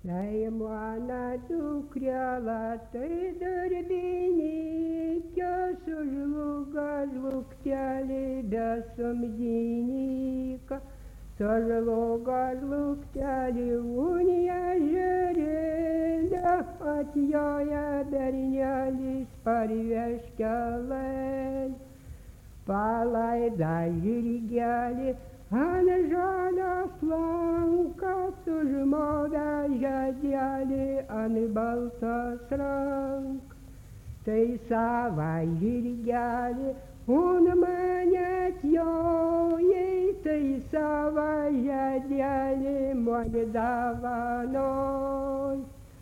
Tai mano dukrela, tai darbinikė, sužlugo žlugtelį besumdinyką. Sužlugo žlugtelį unija žiūrėlė, atjoja bernelis parveškelė. Palaida žirgelį ant žalios lankos, užmovė žiedelį ant baltos rankos. Tai sava žirgelį un mane atjojai, tai sava žiedelį man davanoj.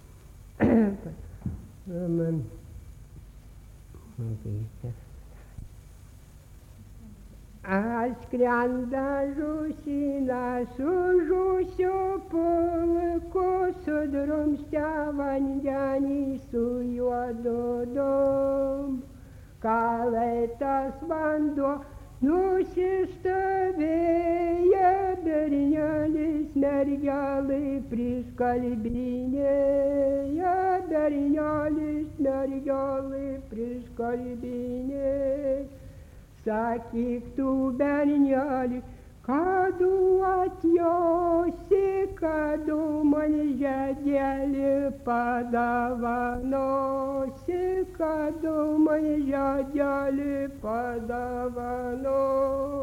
Atskrenda žūsina su žūsiu pulku, sudrumstė vandenį su juodu dum. Kalėtas vanduo nusistovėjo, bernelis mergelai priskalbinėjo, bernelis mergelai priskalbinėjo. Sakyk tu, berneli, kadu atjosi, kadu man žiedelį padavanosi, kadu man žiedelį padavanosi.